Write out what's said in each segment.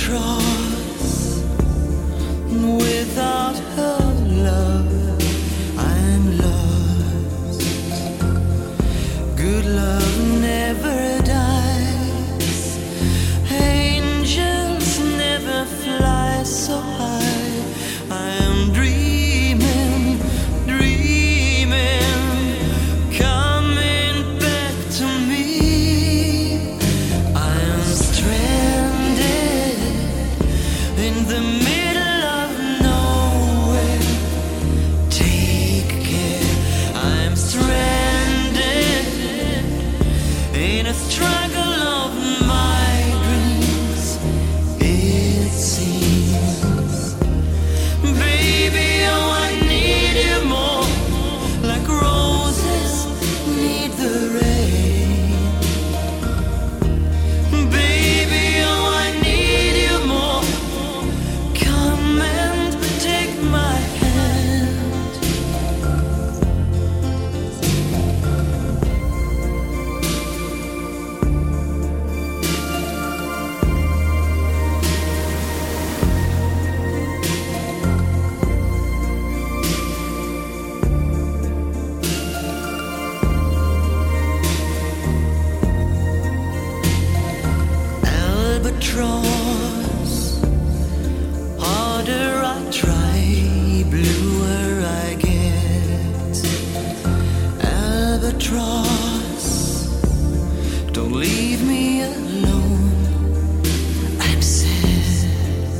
albatross. Without her love, I'm lost. Good love never dies. Angels never fly so high. I am dreaming, dreaming, coming back to me. I am stranded in the middle of nowhere. Take care, I'm stranded in a struggle of my dreams, it seems. Baby, oh, I need you more, like roses need the rain. Baby, oh, I need you more. Come and take my hand. Albatross, harder I try, bluer I get. Albatross, don't leave me alone, I'm sad.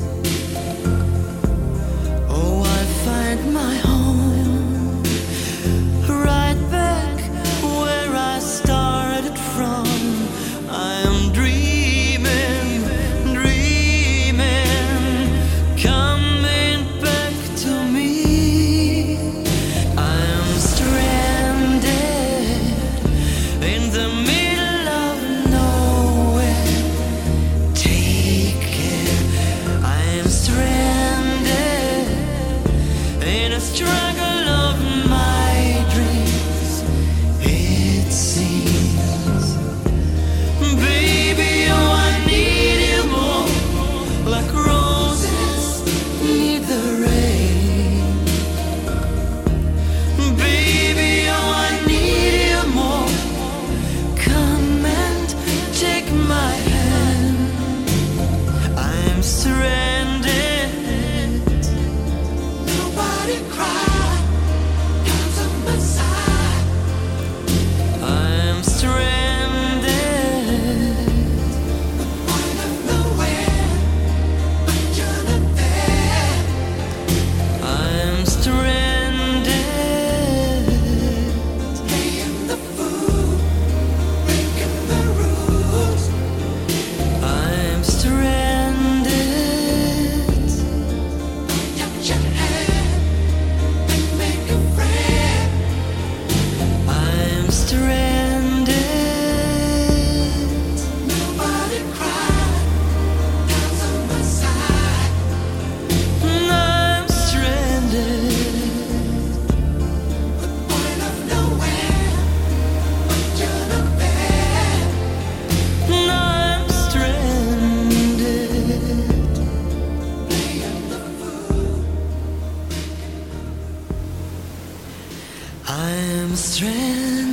Oh, I find my home right back where I started from. I am dreaming, dreaming, coming back to me. I am stranded in the middle of nowhere. Take care, I am stranded in a struggle of my dreams, it seems. Baby, oh, I need you more, like roses need the rain. Baby, oh, I need you more. Come and take my hand. I'm stranded. Nobody cry, comes on my side. I'm stranded. Point of nowhere, but you're not there. I'm stranded. Playing the fool, breaking the rules. I'm stranded. Touch your hand and make a friend. I'm stranded. Nobody cry, God's on my side. I'm stranded. Point of nowhere, but you're not there. I'm stranded. Playing the fool. I'm stranded.